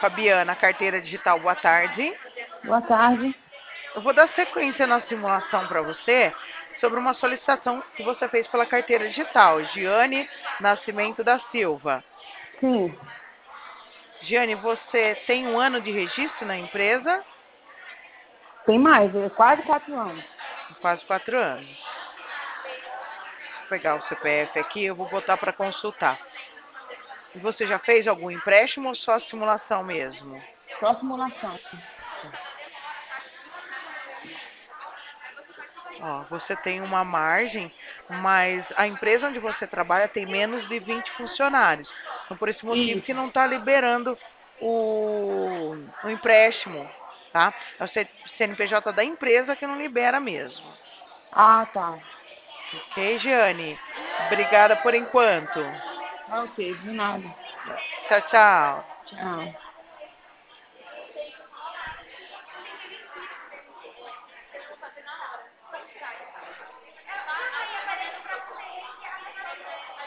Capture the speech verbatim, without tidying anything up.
Fabiana, carteira digital, boa tarde. Boa tarde. Eu vou dar sequência na simulação para você sobre uma solicitação que você fez pela carteira digital, Giane Nascimento da Silva. Sim, Giane, você tem um ano de registro na empresa? tem mais, é quase quatro anos. Quase quatro anos. Deixa eu pegar o C P F aqui, eu vou botar para consultar. E você já fez algum empréstimo ou só simulação mesmo? Só simulação. Ó, você tem uma margem, mas a empresa onde você trabalha tem menos de vinte funcionários. Então, por esse motivo que Isso. não está liberando o, o empréstimo, tá? É o C- CNPJ da empresa que não libera mesmo. Ah, tá. Ok, Giane? Obrigada por enquanto. Ah, ok, de nada. Tchau, tchau. Tchau.